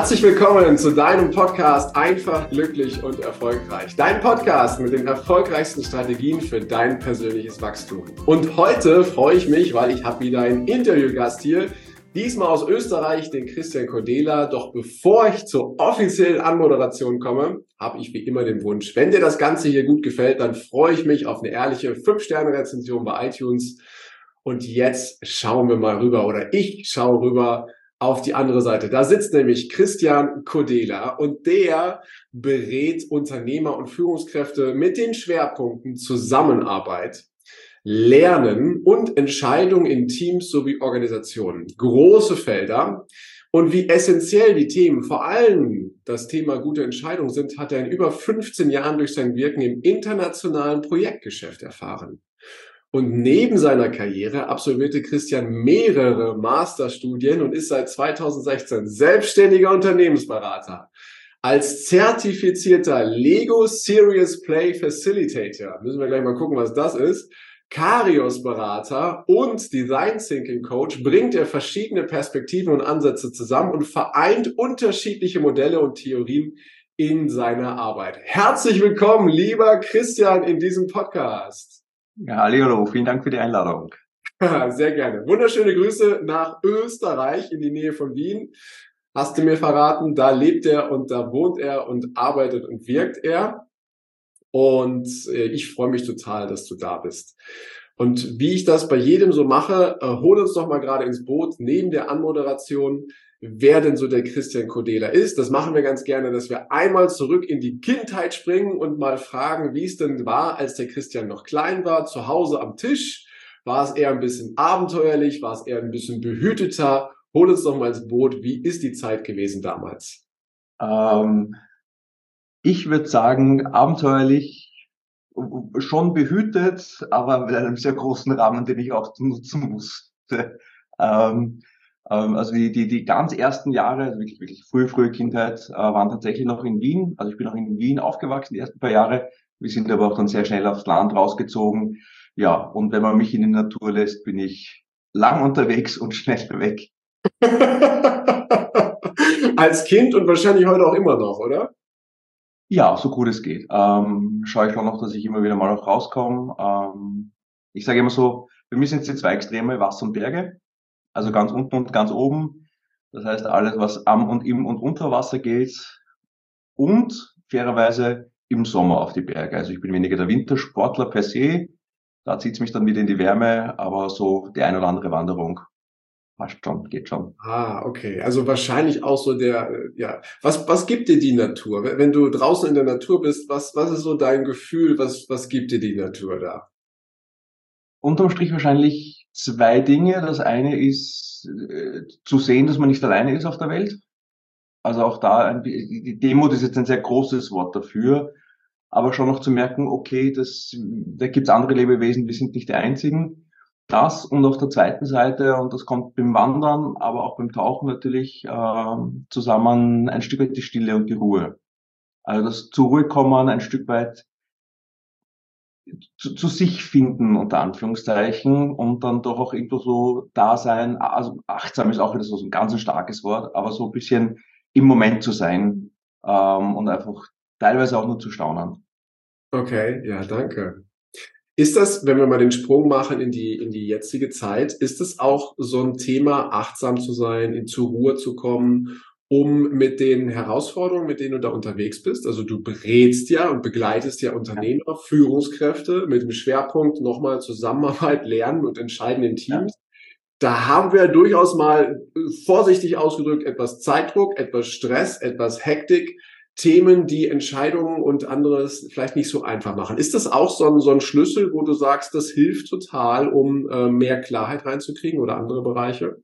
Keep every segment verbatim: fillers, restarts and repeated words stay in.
Herzlich willkommen zu deinem Podcast Einfach, glücklich und erfolgreich. Dein Podcast mit den erfolgreichsten Strategien für dein persönliches Wachstum. Und heute freue ich mich, weil ich habe wieder einen Interviewgast hier, diesmal aus Österreich, den Christian Kodela. Doch bevor ich zur offiziellen Anmoderation komme, habe ich wie immer den Wunsch, wenn dir das Ganze hier gut gefällt, dann freue ich mich auf eine ehrliche fünf Sterne Rezension bei iTunes. Und jetzt schauen wir mal rüber, oder ich schaue rüber auf die andere Seite. Da sitzt nämlich Christian Kodela und der berät Unternehmer und Führungskräfte mit den Schwerpunkten Zusammenarbeit, Lernen und Entscheidungen in Teams sowie Organisationen. Große Felder. Und wie essentiell die Themen, vor allem das Thema gute Entscheidungen sind, hat er in über fünfzehn Jahren durch sein Wirken im internationalen Projektgeschäft erfahren. Und neben seiner Karriere absolvierte Christian mehrere Masterstudien und ist seit zweitausendsechzehn selbstständiger Unternehmensberater. Als zertifizierter Lego Serious Play Facilitator, müssen wir gleich mal gucken, was das ist, Karios-Berater und Design Thinking Coach bringt er verschiedene Perspektiven und Ansätze zusammen und vereint unterschiedliche Modelle und Theorien in seiner Arbeit. Herzlich willkommen, lieber Christian, in diesem Podcast. Ja, hallo, vielen Dank für die Einladung. Sehr gerne. Wunderschöne Grüße nach Österreich in die Nähe von Wien. Hast du mir verraten, da lebt er und da wohnt er und arbeitet und wirkt er. Und ich freue mich total, dass du da bist. Und wie ich das bei jedem so mache, hol uns doch mal gerade ins Boot neben der Anmoderation, wer denn so der Christian Kodela ist. Das machen wir ganz gerne, dass wir einmal zurück in die Kindheit springen und mal fragen, wie es denn war, als der Christian noch klein war, zu Hause am Tisch. War es eher ein bisschen abenteuerlich? War es eher ein bisschen behüteter? Hol uns doch mal ins Boot. Wie ist die Zeit gewesen damals? Ähm, ich würde sagen, abenteuerlich, schon behütet, aber mit einem sehr großen Rahmen, den ich auch nutzen musste. Ähm, Also die, die, die ganz ersten Jahre, also wirklich, wirklich frühe, frühe Kindheit, äh, waren tatsächlich noch in Wien. Also ich bin auch in Wien aufgewachsen, die ersten paar Jahre. Wir sind aber auch dann sehr schnell aufs Land rausgezogen. Ja, und wenn man mich in die Natur lässt, bin ich lang unterwegs und schnell weg. Als Kind und wahrscheinlich heute auch immer noch, oder? Ja, so gut es geht. Ähm, schaue ich schon noch, dass ich immer wieder mal auch rauskomme. Ähm, ich sage immer so, bei mir sind es die zwei Extreme, Wasser und Berge. Also ganz unten und ganz oben. Das heißt, alles, was am und im und unter Wasser geht. Und fairerweise im Sommer auf die Berge. Also ich bin weniger der Wintersportler per se. Da zieht es mich dann wieder in die Wärme. Aber so die ein oder andere Wanderung passt schon, geht schon. Ah, okay. Also wahrscheinlich auch so der, äh, ja. Was, was gibt dir die Natur? Wenn wenn du draußen in der Natur bist, was, was ist so dein Gefühl? Was, was gibt dir die Natur da? Unterm Strich wahrscheinlich zwei Dinge. Das eine ist äh, zu sehen, dass man nicht alleine ist auf der Welt. Also auch da, ein, die Demut ist jetzt ein sehr großes Wort dafür, aber schon noch zu merken, okay, das, da gibt's andere Lebewesen, wir sind nicht die einzigen. Das und auf der zweiten Seite, und das kommt beim Wandern, aber auch beim Tauchen natürlich ähm, zusammen, ein Stück weit die Stille und die Ruhe. Also das zur Ruhe kommen, ein Stück weit zu, zu sich finden, unter Anführungszeichen, und dann doch auch irgendwo so da sein. Also achtsam ist auch wieder so ein ganz starkes Wort, aber so ein bisschen im Moment zu sein, ähm, und einfach teilweise auch nur zu staunen. Okay, ja, danke. Ist das, wenn wir mal den Sprung machen in die, in die jetzige Zeit, ist es auch so ein Thema, achtsam zu sein, in, zur Ruhe zu kommen, um mit den Herausforderungen, mit denen du da unterwegs bist? Also du berätst ja und begleitest ja Ja, Unternehmer, Führungskräfte mit dem Schwerpunkt nochmal Zusammenarbeit, Lernen und Entscheiden in ja. Teams. Da haben wir durchaus mal, äh, vorsichtig ausgedrückt, etwas Zeitdruck, etwas Stress, etwas Hektik, Themen, die Entscheidungen und anderes vielleicht nicht so einfach machen. Ist das auch so ein, so ein Schlüssel, wo du sagst, das hilft total, um äh, mehr Klarheit reinzukriegen oder andere Bereiche?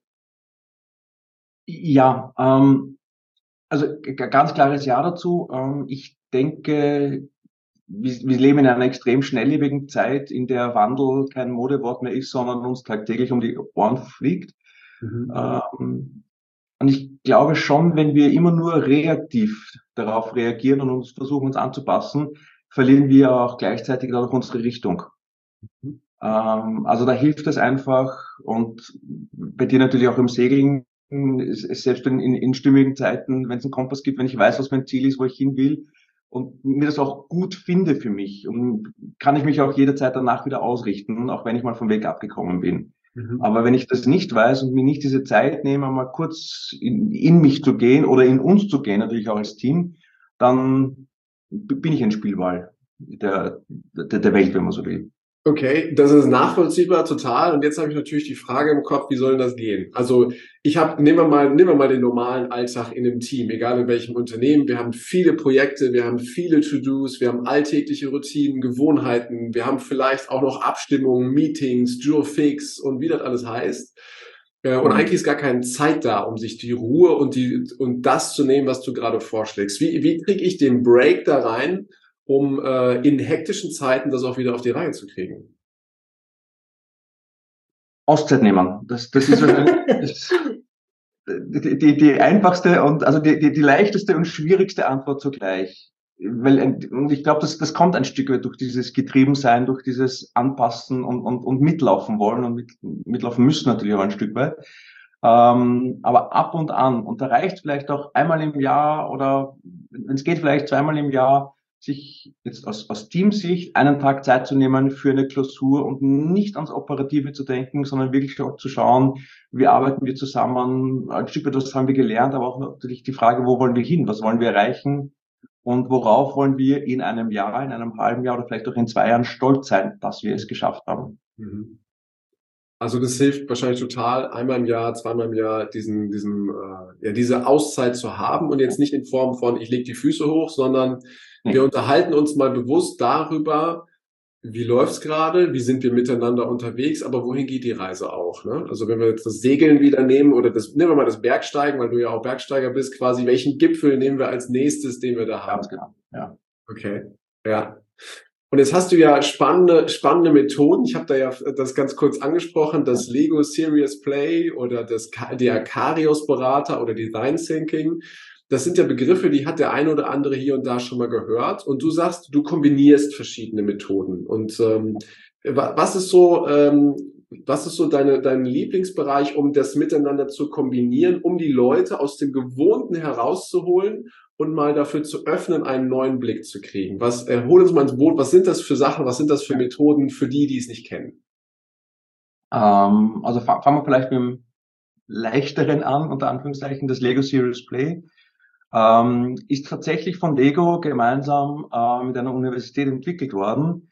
Ja, ähm, also g- ganz klares Ja dazu. Ähm, ich denke, wir, wir leben in einer extrem schnelllebigen Zeit, in der Wandel kein Modewort mehr ist, sondern uns tagtäglich um die Ohren fliegt. Mhm. Ähm, und ich glaube schon, wenn wir immer nur reaktiv darauf reagieren und uns versuchen, uns anzupassen, verlieren wir auch gleichzeitig dadurch unsere Richtung. Ähm, also da hilft es einfach, und bei dir natürlich auch im Segeln. selbst in, in, in stimmigen Zeiten, wenn es einen Kompass gibt, wenn ich weiß, was mein Ziel ist, wo ich hin will und mir das auch gut finde für mich und kann ich mich auch jederzeit danach wieder ausrichten, auch wenn ich mal vom Weg abgekommen bin. Mhm. Aber wenn ich das nicht weiß und mir nicht diese Zeit nehme, mal kurz in, in mich zu gehen oder in uns zu gehen, natürlich auch als Team, dann bin ich ein Spielball der, der, der Welt, wenn man so will. Okay, das ist nachvollziehbar, total. Und jetzt habe ich natürlich die Frage im Kopf, wie soll denn das gehen? Also ich habe, nehmen wir mal, nehmen wir mal den normalen Alltag in einem Team, egal in welchem Unternehmen. Wir haben viele Projekte, wir haben viele To-Dos, wir haben alltägliche Routinen, Gewohnheiten, wir haben vielleicht auch noch Abstimmungen, Meetings, Jurfix und wie das alles heißt. Und eigentlich ist gar keine Zeit da, um sich die Ruhe und die und das zu nehmen, was du gerade vorschlägst. Wie, wie kriege ich den Break da rein, um äh, in hektischen Zeiten das auch wieder auf die Reihe zu kriegen? Auszeit nehmen. Das, das ist das, die, die, die einfachste und also die, die, die leichteste und schwierigste Antwort zugleich. Weil, und ich glaube, das, das kommt ein Stück weit durch dieses Getriebensein, durch dieses Anpassen und, und, und mitlaufen wollen und mit, mitlaufen müssen natürlich auch ein Stück weit. Ähm, aber ab und an, und da reicht vielleicht auch einmal im Jahr oder wenn es geht, vielleicht zweimal im Jahr, sich jetzt aus, aus Teamsicht einen Tag Zeit zu nehmen für eine Klausur und nicht ans Operative zu denken, sondern wirklich auch zu schauen, wie arbeiten wir zusammen, ein Stück weit, was haben wir gelernt, aber auch natürlich die Frage, wo wollen wir hin, was wollen wir erreichen und worauf wollen wir in einem Jahr, in einem halben Jahr oder vielleicht auch in zwei Jahren stolz sein, dass wir es geschafft haben. Mhm. Also das hilft wahrscheinlich total, einmal im Jahr, zweimal im Jahr diesen, diesen, äh, ja, diese Auszeit zu haben und jetzt nicht in Form von, ich lege die Füße hoch, sondern mhm. wir unterhalten uns mal bewusst darüber, wie läuft's gerade, wie sind wir miteinander unterwegs, aber wohin geht die Reise auch, ne? Also wenn wir jetzt das Segeln wieder nehmen oder das, nehmen wir mal das Bergsteigen, weil du ja auch Bergsteiger bist, quasi, welchen Gipfel nehmen wir als nächstes, den wir da haben? Ganz genau, ja. Okay, ja. Und jetzt hast du ja spannende, spannende Methoden. Ich habe da ja das ganz kurz angesprochen, das Lego Serious Play oder das, der Karios-Berater oder Design Thinking. Das sind ja Begriffe, die hat der eine oder andere hier und da schon mal gehört. Und du sagst, du kombinierst verschiedene Methoden. Und ähm, was ist so, ähm, was ist so deine, dein Lieblingsbereich, um das miteinander zu kombinieren, um die Leute aus dem Gewohnten herauszuholen und mal dafür zu öffnen, einen neuen Blick zu kriegen? Was, äh, hol uns mal ins Boot, was sind das für Sachen, was sind das für Methoden für die, die es nicht kennen? Ähm, also fangen wir vielleicht mit dem leichteren an, unter Anführungszeichen, das Lego Serious Play. Ähm, ist tatsächlich von Lego gemeinsam äh, mit einer Universität entwickelt worden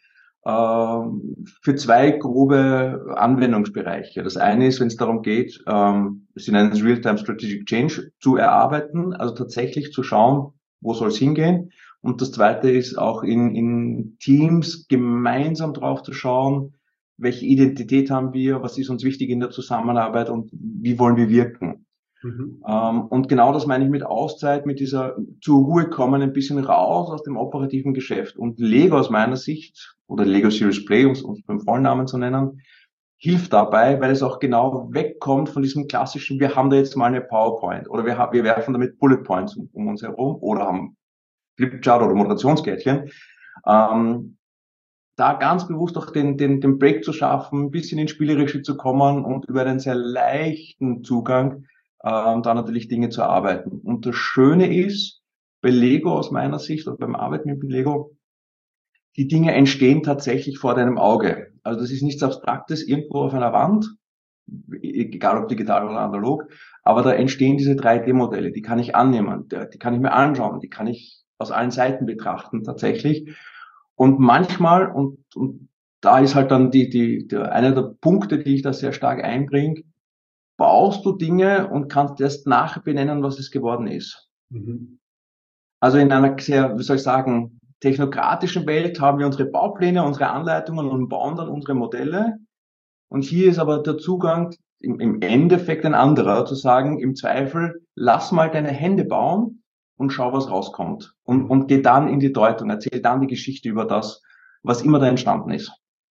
ähm, für zwei grobe Anwendungsbereiche. Das eine ist, wenn es darum geht, ähm, sie nennen es Real-Time Strategic Change zu erarbeiten, also tatsächlich zu schauen, wo soll es hingehen. Und das zweite ist auch in, in Teams gemeinsam drauf zu schauen, welche Identität haben wir, was ist uns wichtig in der Zusammenarbeit und wie wollen wir wirken. Mhm. Ähm, und genau das meine ich mit Auszeit, mit dieser zur Ruhe kommen, ein bisschen raus aus dem operativen Geschäft. Und Lego aus meiner Sicht, oder Lego Serious Play, um es beim vollen Namen zu nennen, hilft dabei, weil es auch genau wegkommt von diesem klassischen, wir haben da jetzt mal eine PowerPoint oder wir, haben, wir werfen damit Bullet Points um, um uns herum oder haben Flipchart oder Moderationskärtchen. Ähm, da ganz bewusst auch den, den, den Break zu schaffen, ein bisschen ins Spielerische zu kommen und über einen sehr leichten Zugang ähm, da natürlich Dinge zu arbeiten. Und das Schöne ist, bei Lego aus meiner Sicht oder beim Arbeiten mit Lego, die Dinge entstehen tatsächlich vor deinem Auge. Also das ist nichts Abstraktes irgendwo auf einer Wand, egal ob digital oder analog, aber da entstehen diese drei D-Modelle, die kann ich annehmen, die kann ich mir anschauen, die kann ich aus allen Seiten betrachten tatsächlich. Und manchmal, und, und da ist halt dann die, die, der, einer der Punkte, die ich da sehr stark einbringe, baust du Dinge und kannst erst nachher benennen, was es geworden ist. Mhm. Also in einer sehr, wie soll ich sagen, technokratischen Welt haben wir unsere Baupläne, unsere Anleitungen und bauen dann unsere Modelle. Und hier ist aber der Zugang im, im Endeffekt ein anderer, zu sagen, im Zweifel, lass mal deine Hände bauen und schau, was rauskommt. Und, und geh dann in die Deutung, erzähl dann die Geschichte über das, was immer da entstanden ist.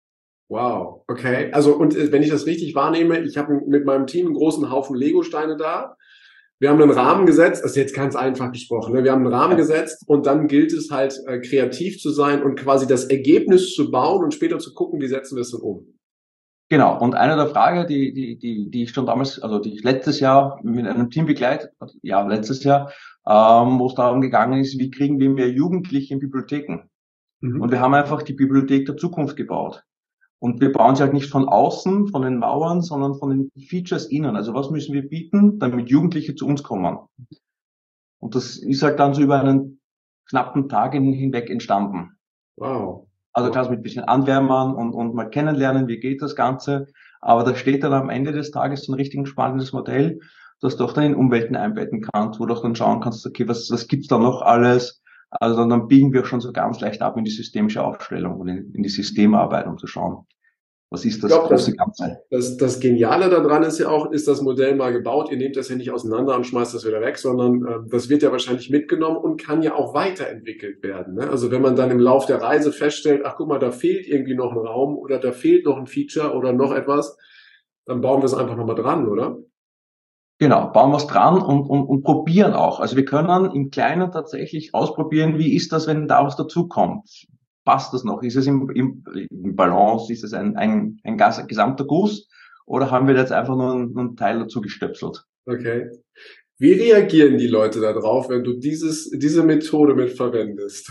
Wow, okay. Also und wenn ich das richtig wahrnehme, ich habe mit meinem Team einen großen Haufen Lego-Steine da. Wir haben einen Rahmen gesetzt, das ist jetzt ganz einfach gesprochen, ne? Wir haben einen Rahmen gesetzt und dann gilt es halt äh, kreativ zu sein und quasi das Ergebnis zu bauen und später zu gucken, wie setzen wir es dann um. Genau. Und eine der Fragen, die, die, die, die ich schon damals, also die ich letztes Jahr mit einem Team begleitet, also, ja, letztes Jahr, ähm, wo es darum gegangen ist, wie kriegen wir mehr Jugendliche in Bibliotheken? Und Mhm. wir haben einfach die Bibliothek der Zukunft gebaut. Und wir bauen sie halt nicht von außen, von den Mauern, sondern von den Features innen. Also was müssen wir bieten, damit Jugendliche zu uns kommen? Und das ist halt dann so über einen knappen Tag hinweg entstanden. Wow. Also Wow. klar, mit ein bisschen Anwärmern und, und mal kennenlernen, wie geht das Ganze. Aber da steht dann am Ende des Tages so ein richtig spannendes Modell, das du auch dann in Umwelten einbetten kannst, wo du auch dann schauen kannst, okay, was, was gibt's da noch alles? Also dann, dann biegen wir schon so ganz leicht ab in die systemische Aufstellung und in, in die Systemarbeit, um zu schauen, was ist Ich das glaube, große das, Ganze. das, das Geniale daran ist ja auch, ist das Modell mal gebaut. Ihr nehmt das ja nicht auseinander und schmeißt das wieder weg, sondern ähm, das wird ja wahrscheinlich mitgenommen und kann ja auch weiterentwickelt werden. Ne? Also wenn man dann im Lauf der Reise feststellt, ach guck mal, da fehlt irgendwie noch ein Raum oder da fehlt noch ein Feature oder noch etwas, dann bauen wir es einfach nochmal dran, oder? Genau, bauen was dran und, und, und probieren auch. Also wir können im Kleinen tatsächlich ausprobieren, wie ist das, wenn da was dazukommt? Passt das noch? Ist es im, im, im Balance? Ist es ein, ein, ein gas- gesamter Guss? Oder haben wir jetzt einfach nur einen, einen Teil dazu gestöpselt? Okay. Wie reagieren die Leute da drauf, wenn du dieses, diese Methode mit verwendest?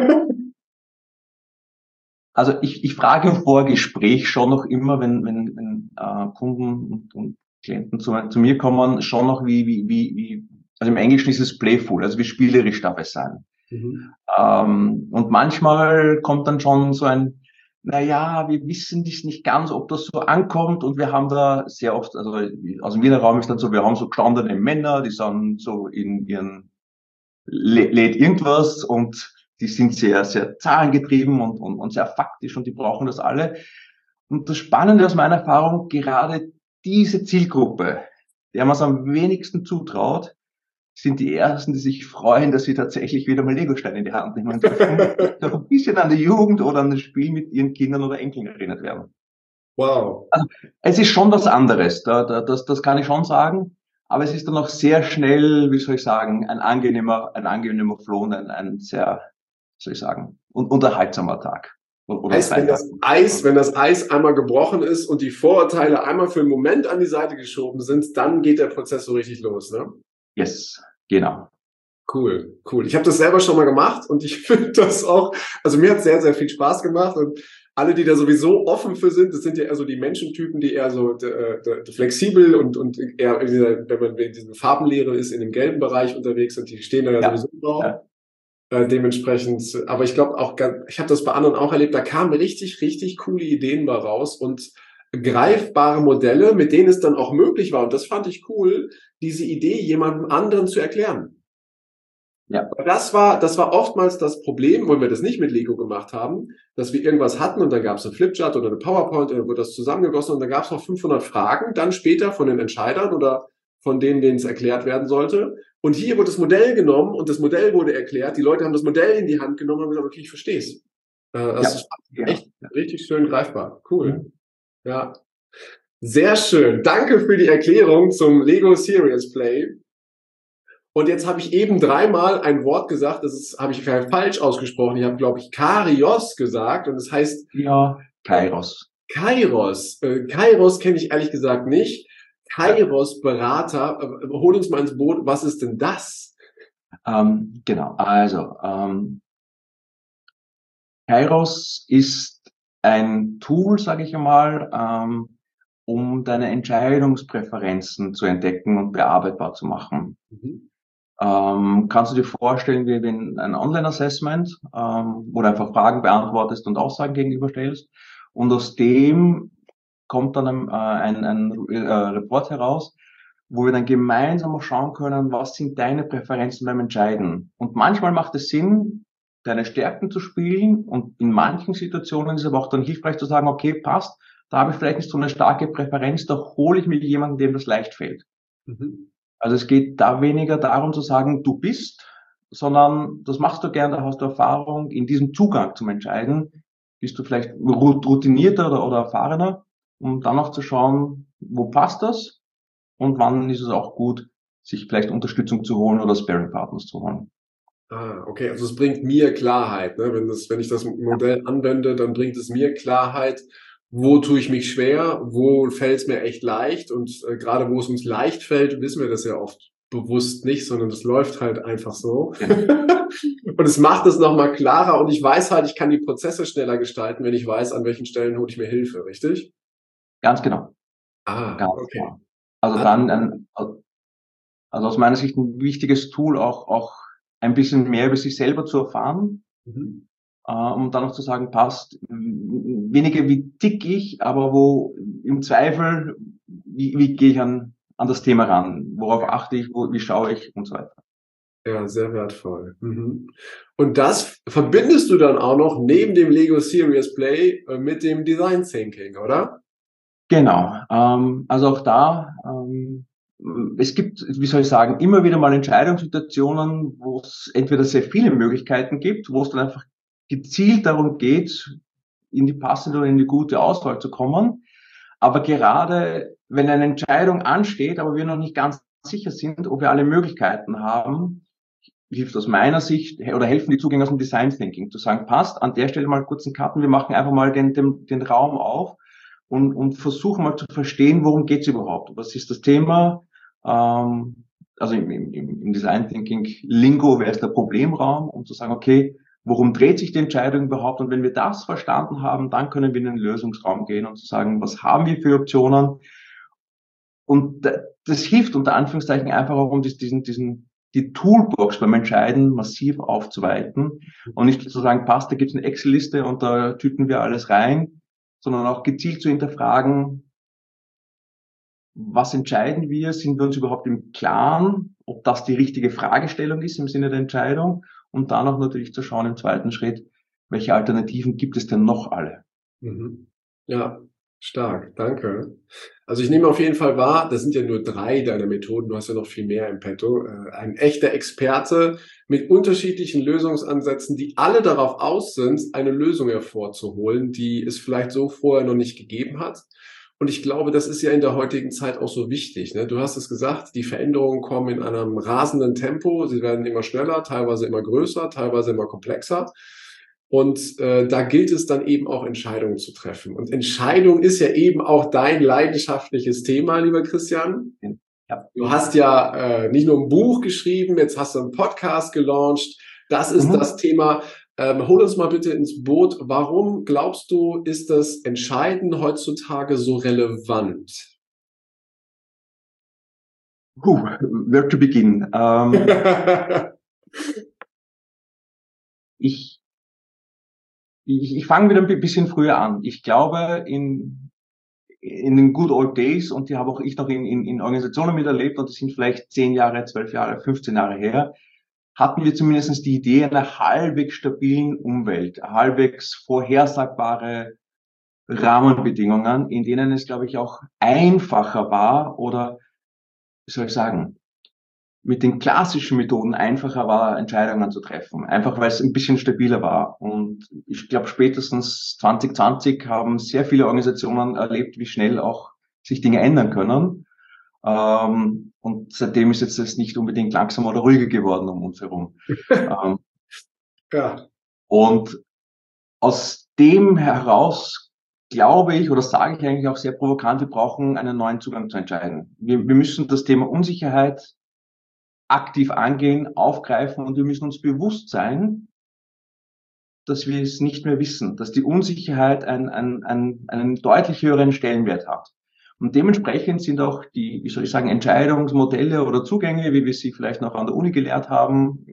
Also ich, ich frage im Vorgespräch schon noch immer, wenn, wenn, wenn äh, Kunden und, und Klienten zu, zu mir kommen, schon noch wie, wie, wie, wie, also im Englischen ist es playful, also wie spielerisch darf es sein. Mhm. Ähm, und manchmal kommt dann schon so ein, na ja, wir wissen das nicht ganz, ob das so ankommt. Und wir haben da sehr oft, also aus dem Wiener Raum ist dann so, wir haben so gestandene Männer, die sind so in ihren lädt irgendwas und die sind sehr, sehr zahlengetrieben und, und, und sehr faktisch und die brauchen das alle. Und das Spannende aus meiner Erfahrung, gerade diese Zielgruppe, der man es am wenigsten zutraut, sind die Ersten, die sich freuen, dass sie tatsächlich wieder mal Legosteine in die Hand nehmen dürfen, doch ein bisschen an die Jugend oder an das Spiel mit ihren Kindern oder Enkeln erinnert werden. Wow. Also, es ist schon was anderes, da, da, das, das kann ich schon sagen, aber es ist dann auch sehr schnell, wie soll ich sagen, ein angenehmer, ein angenehmer Flow und ein, ein sehr, soll ich sagen, un, unterhaltsamer Tag oder Heißt, wenn Freitag. das Eis, wenn das Eis einmal gebrochen ist und die Vorurteile einmal für einen Moment an die Seite geschoben sind, dann geht der Prozess so richtig los, ne? Yes, genau. Cool, cool. Ich habe das selber schon mal gemacht und ich finde das auch, also mir hat sehr, sehr viel Spaß gemacht und alle, die da sowieso offen für sind, das sind ja eher so die Menschentypen, die eher so äh, äh, flexibel und, und eher, in dieser, wenn man in diesem Farbenlehre ist, in dem gelben Bereich unterwegs sind, die stehen da ja Ja, sowieso drauf. ja, Äh, dementsprechend, aber ich glaube auch, ganz- ich habe das bei anderen auch erlebt, da kamen richtig, richtig coole Ideen bei raus und greifbare Modelle, mit denen es dann auch möglich war. Und das fand ich cool, diese Idee jemandem anderen zu erklären. ja, Weil Das war, das war oftmals das Problem, wenn wir das nicht mit Lego gemacht haben, dass wir irgendwas hatten und dann gab es einen Flipchart oder eine PowerPoint und dann wurde das zusammengegossen und dann gab es noch fünfhundert Fragen, dann später von den Entscheidern oder von denen, denen es erklärt werden sollte. Und hier wurde das Modell genommen und das Modell wurde erklärt. Die Leute haben das Modell in die Hand genommen und haben gesagt, okay, ich verstehe es. Äh, das ja, ist genau. echt richtig schön greifbar. Cool. Mhm. Ja. Sehr schön. Danke für die Erklärung zum Lego Serious Play. Und jetzt habe ich eben dreimal ein Wort gesagt, das ist, habe ich falsch ausgesprochen. Ich habe, glaube ich, Karios gesagt und das heißt Ja, Kairos. Kairos. Äh, Kairos kenne ich ehrlich gesagt nicht. Ja. Kairos Berater. Äh, hol uns mal ins Boot. Was ist denn das? Ähm, genau, also ähm, Kairos ist ein Tool, sage ich einmal, ähm, um deine Entscheidungspräferenzen zu entdecken und bearbeitbar zu machen. Mhm. Ähm, kannst du dir vorstellen, wie wenn ein Online-Assessment, ähm, wo du einfach Fragen beantwortest und Aussagen gegenüberstellst und aus dem kommt dann ein, äh, ein, ein äh, Report heraus, wo wir dann gemeinsam auch schauen können, was sind deine Präferenzen beim Entscheiden. Und manchmal macht es Sinn, deine Stärken zu spielen und in manchen Situationen ist es aber auch dann hilfreich zu sagen, okay, passt, da habe ich vielleicht nicht so eine starke Präferenz, da hole ich mir jemanden, dem das leicht fällt. Mhm. Also es geht da weniger darum zu sagen, du bist, sondern das machst du gern, da hast du Erfahrung. In diesem Zugang zum Entscheiden bist du vielleicht routinierter oder, oder erfahrener, um dann auch zu schauen, wo passt das und wann ist es auch gut, sich vielleicht Unterstützung zu holen oder Sparring-Partners zu holen. Ah, okay. Also es bringt mir Klarheit. Ne? Wenn das, wenn ich das Modell anwende, dann bringt es mir Klarheit, wo tue ich mich schwer, wo fällt es mir echt leicht und äh, gerade wo es uns leicht fällt, wissen wir das ja oft bewusst nicht, sondern das läuft halt einfach so. Ja. Und es macht es nochmal klarer und ich weiß halt, ich kann die Prozesse schneller gestalten, wenn ich weiß, an welchen Stellen hole ich mir Hilfe, richtig? Ganz genau. Ah, Ganz okay. genau. Also Also, dann ein, also aus meiner Sicht ein wichtiges Tool, auch, auch ein bisschen mehr über sich selber zu erfahren, mhm. äh, um dann auch zu sagen, passt, weniger wie tick ich, aber wo im Zweifel, wie, wie gehe ich an, an das Thema ran? Worauf achte ich, wo, wie schaue ich und so weiter. Ja, sehr wertvoll. Mhm. Und das verbindest du dann auch noch neben dem Lego Serious Play äh, mit dem Design Thinking, oder? Genau. Ähm, also auch da, ähm, es gibt, wie soll ich sagen, immer wieder mal Entscheidungssituationen, wo es entweder sehr viele Möglichkeiten gibt, wo es dann einfach gezielt darum geht, in die passende oder in die gute Auswahl zu kommen. Aber gerade wenn eine Entscheidung ansteht, aber wir noch nicht ganz sicher sind, ob wir alle Möglichkeiten haben, hilft aus meiner Sicht oder helfen die Zugänge aus dem Design Thinking zu sagen, passt, an der Stelle mal kurz einen Karten, wir machen einfach mal den, den, den Raum auf und, und versuchen mal zu verstehen, worum geht's überhaupt, was ist das Thema, ähm, also im, im, im Design Thinking Lingo wäre es der Problemraum, um zu sagen, okay, worum dreht sich die Entscheidung überhaupt? Und wenn wir das verstanden haben, dann können wir in den Lösungsraum gehen und zu sagen, was haben wir für Optionen? Und das hilft unter Anführungszeichen einfach auch, um diesen, diesen, die Toolbox beim Entscheiden massiv aufzuweiten und nicht zu sagen, passt, da gibt's eine Excel-Liste und da tüten wir alles rein, sondern auch gezielt zu hinterfragen, was entscheiden wir? Sind wir uns überhaupt im Klaren, ob das die richtige Fragestellung ist im Sinne der Entscheidung? Und dann auch natürlich zu schauen im zweiten Schritt, welche Alternativen gibt es denn noch alle? Mhm. Ja, stark, danke. Also ich nehme auf jeden Fall wahr, das sind ja nur drei deiner Methoden, du hast ja noch viel mehr im Petto. Äh, Ein echter Experte mit unterschiedlichen Lösungsansätzen, die alle darauf aus sind, eine Lösung hervorzuholen, die es vielleicht so vorher noch nicht gegeben hat. Und ich glaube, das ist ja in der heutigen Zeit auch so wichtig. Ne? Du hast es gesagt, die Veränderungen kommen in einem rasenden Tempo. Sie werden immer schneller, teilweise immer größer, teilweise immer komplexer. Und äh, da gilt es dann eben auch Entscheidungen zu treffen. Und Entscheidung ist ja eben auch dein leidenschaftliches Thema, lieber Christian. Ja. Du hast ja äh, nicht nur ein Buch geschrieben, jetzt hast du einen Podcast gelauncht. Das ist Mhm. das Thema. Ähm, hol uns mal bitte ins Boot. Warum glaubst du, ist das Entscheiden heutzutage so relevant? Puh, where to begin? Ähm, ich ich, ich fange wieder ein bisschen früher an. Ich glaube, in, in den good old days, und die habe auch ich noch in, in, in Organisationen miterlebt, und das sind vielleicht zehn Jahre, zwölf Jahre, fünfzehn Jahre her, hatten wir zumindest die Idee einer halbwegs stabilen Umwelt, halbwegs vorhersagbare Rahmenbedingungen, in denen es, glaube ich, auch einfacher war oder, wie soll ich sagen, mit den klassischen Methoden einfacher war, Entscheidungen zu treffen. Einfach weil es ein bisschen stabiler war. Und ich glaube, spätestens zwanzig zwanzig haben sehr viele Organisationen erlebt, wie schnell auch sich Dinge ändern können. Ähm, und seitdem ist jetzt das nicht unbedingt langsamer oder ruhiger geworden um uns herum. Ähm, Ja. und aus dem heraus glaube ich oder sage ich eigentlich auch sehr provokant, wir brauchen einen neuen Zugang zu entscheiden. Wir, wir müssen das Thema Unsicherheit aktiv angehen, aufgreifen, und wir müssen uns bewusst sein, dass wir es nicht mehr wissen, dass die Unsicherheit ein, ein, ein, einen deutlich höheren Stellenwert hat. Und dementsprechend sind auch die, wie soll ich sagen, Entscheidungsmodelle oder Zugänge, wie wir sie vielleicht noch an der Uni gelehrt haben,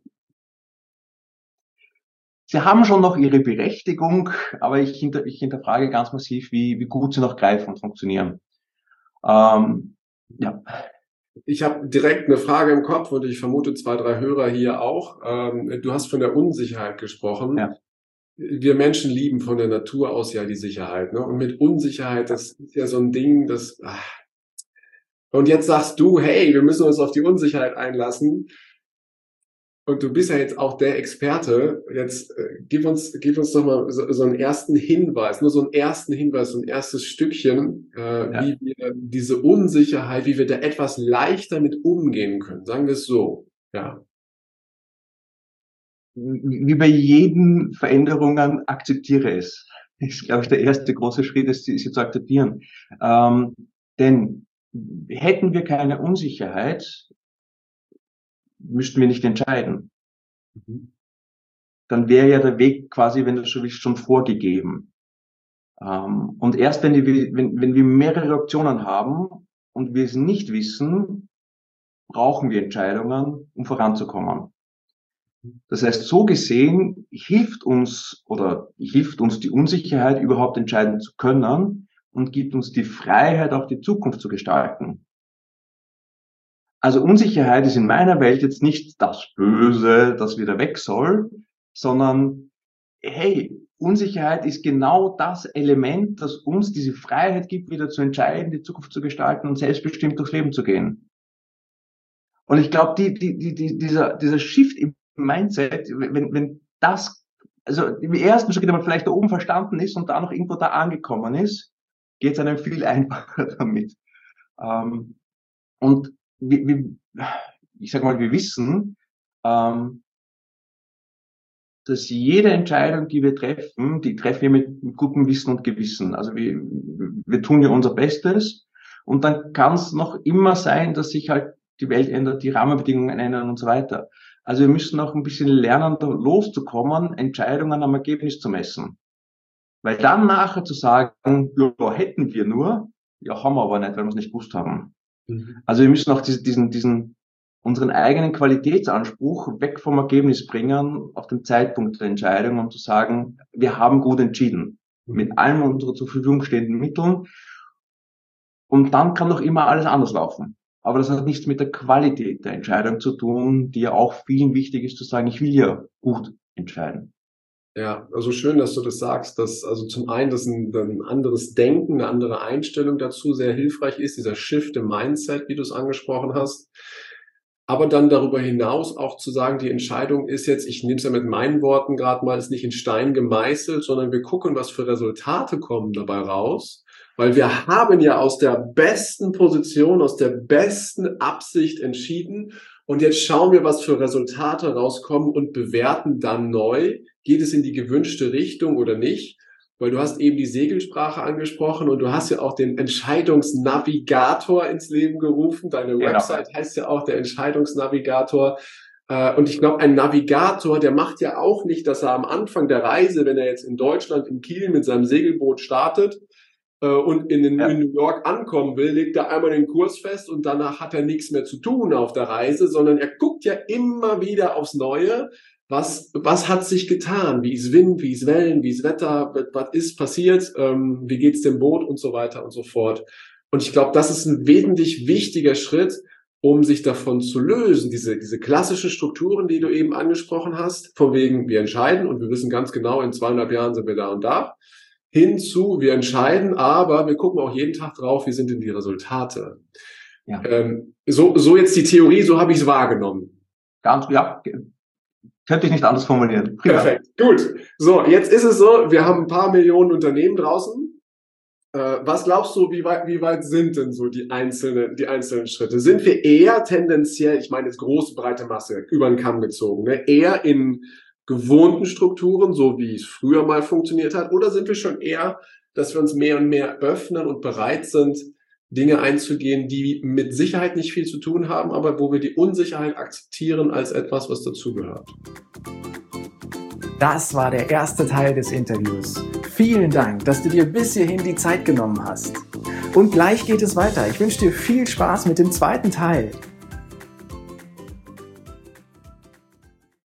sie haben schon noch ihre Berechtigung, aber ich, hinter, ich hinterfrage ganz massiv, wie, wie gut sie noch greifen und funktionieren. Ähm, ja. Ich habe direkt eine Frage im Kopf und ich vermute zwei, drei Hörer hier auch. Ähm, du hast von der Unsicherheit gesprochen. Ja. Wir Menschen lieben von der Natur aus ja die Sicherheit, ne? Und mit Unsicherheit, das ist ja so ein Ding, das. Ach. Und jetzt sagst du, hey, wir müssen uns auf die Unsicherheit einlassen. Und du bist ja jetzt auch der Experte. Jetzt äh, gib uns, gib uns doch mal so, so einen ersten Hinweis, nur so einen ersten Hinweis, so ein erstes Stückchen, äh, Ja. wie wir diese Unsicherheit, wie wir da etwas leichter mit umgehen können. Sagen wir es so. Ja. Wie bei jeden Veränderungen, akzeptiere es. ist, glaube ich, der erste große Schritt, ist, sie zu akzeptieren. Ähm, denn hätten wir keine Unsicherheit, müssten wir nicht entscheiden. Mhm. Dann wäre ja der Weg quasi, wenn du so willst, schon vorgegeben. Ähm, und erst wenn, die, wenn, wenn wir mehrere Optionen haben und wir es nicht wissen, brauchen wir Entscheidungen, um voranzukommen. Das heißt, so gesehen hilft uns oder hilft uns die Unsicherheit, überhaupt entscheiden zu können und gibt uns die Freiheit, auch die Zukunft zu gestalten. Also Unsicherheit ist in meiner Welt jetzt nicht das Böse, das wieder weg soll, sondern hey, Unsicherheit ist genau das Element, das uns diese Freiheit gibt, wieder zu entscheiden, die Zukunft zu gestalten und selbstbestimmt durchs Leben zu gehen. Und ich glaube, die, die, die, die, dieser, dieser Shift im Mindset, wenn, wenn das, also im ersten Schritt einmal vielleicht da oben verstanden ist und da noch irgendwo da angekommen ist, geht es einem viel einfacher damit. Ähm, und wir, wir, ich sag mal, wir wissen, ähm, dass jede Entscheidung, die wir treffen, die treffen wir mit, mit gutem Wissen und Gewissen. Also wir, wir tun ja unser Bestes und dann kann es noch immer sein, dass sich halt die Welt ändert, die Rahmenbedingungen ändern und so weiter. Also wir müssen auch ein bisschen lernen, da loszukommen, Entscheidungen am Ergebnis zu messen. Weil dann nachher zu sagen, ja, hätten wir nur, ja, haben wir aber nicht, weil wir es nicht gewusst haben. Mhm. Also wir müssen auch diesen, diesen, diesen unseren eigenen Qualitätsanspruch weg vom Ergebnis bringen auf den Zeitpunkt der Entscheidung, um zu sagen, wir haben gut entschieden mit allen unseren zur Verfügung stehenden Mitteln und dann kann doch immer alles anders laufen. Aber das hat nichts mit der Qualität der Entscheidung zu tun, die ja auch vielen wichtig ist, zu sagen, ich will ja gut entscheiden. Ja, also schön, dass du das sagst, dass also zum einen, dass ein, ein anderes Denken, eine andere Einstellung dazu sehr hilfreich ist, dieser Shift im Mindset, wie du es angesprochen hast. Aber dann darüber hinaus auch zu sagen, die Entscheidung ist jetzt, ich nehme es ja mit meinen Worten gerade mal, ist nicht in Stein gemeißelt, sondern wir gucken, was für Resultate kommen dabei raus. Weil wir haben ja aus der besten Position, aus der besten Absicht entschieden. Und jetzt schauen wir, was für Resultate rauskommen und bewerten dann neu. Geht es in die gewünschte Richtung oder nicht? Weil du hast eben die Segelsprache angesprochen und du hast ja auch den Entscheidungsnavigator ins Leben gerufen. Deine genau. Website heißt ja auch der Entscheidungsnavigator. Und ich glaube, ein Navigator, der macht ja auch nicht, dass er am Anfang der Reise, wenn er jetzt in Deutschland, in Kiel mit seinem Segelboot startet und in, den, ja. in New York ankommen will, legt er einmal den Kurs fest und danach hat er nichts mehr zu tun auf der Reise, sondern er guckt ja immer wieder aufs Neue. Was, was hat sich getan? Wie ist Wind, wie ist Wellen, wie ist Wetter, was ist passiert, ähm, wie geht's dem Boot und so weiter und so fort. Und ich glaube, das ist ein wesentlich wichtiger Schritt, um sich davon zu lösen. Diese, diese klassischen Strukturen, die du eben angesprochen hast, von wegen, wir entscheiden und wir wissen ganz genau, in zweieinhalb Jahren sind wir da und da, hinzu, wir entscheiden, aber wir gucken auch jeden Tag drauf, wie sind denn die Resultate. Ja. Ähm, so, so jetzt die Theorie, so habe ich es wahrgenommen. Ganz, ja. Könnte ich nicht anders formulieren. Prima. Perfekt, gut. So, jetzt ist es so, wir haben ein paar Millionen Unternehmen draußen. Äh, was glaubst du, wie weit, wie weit sind denn so die einzelnen, die einzelnen Schritte? Sind wir eher tendenziell, ich meine jetzt große, breite Masse, über den Kamm gezogen, ne? eher in gewohnten Strukturen, so wie es früher mal funktioniert hat, oder sind wir schon eher, dass wir uns mehr und mehr öffnen und bereit sind, Dinge einzugehen, die mit Sicherheit nicht viel zu tun haben, aber wo wir die Unsicherheit akzeptieren als etwas, was dazugehört. Das war der erste Teil des Interviews. Vielen Dank, dass du dir bis hierhin die Zeit genommen hast. Und gleich geht es weiter. Ich wünsche dir viel Spaß mit dem zweiten Teil.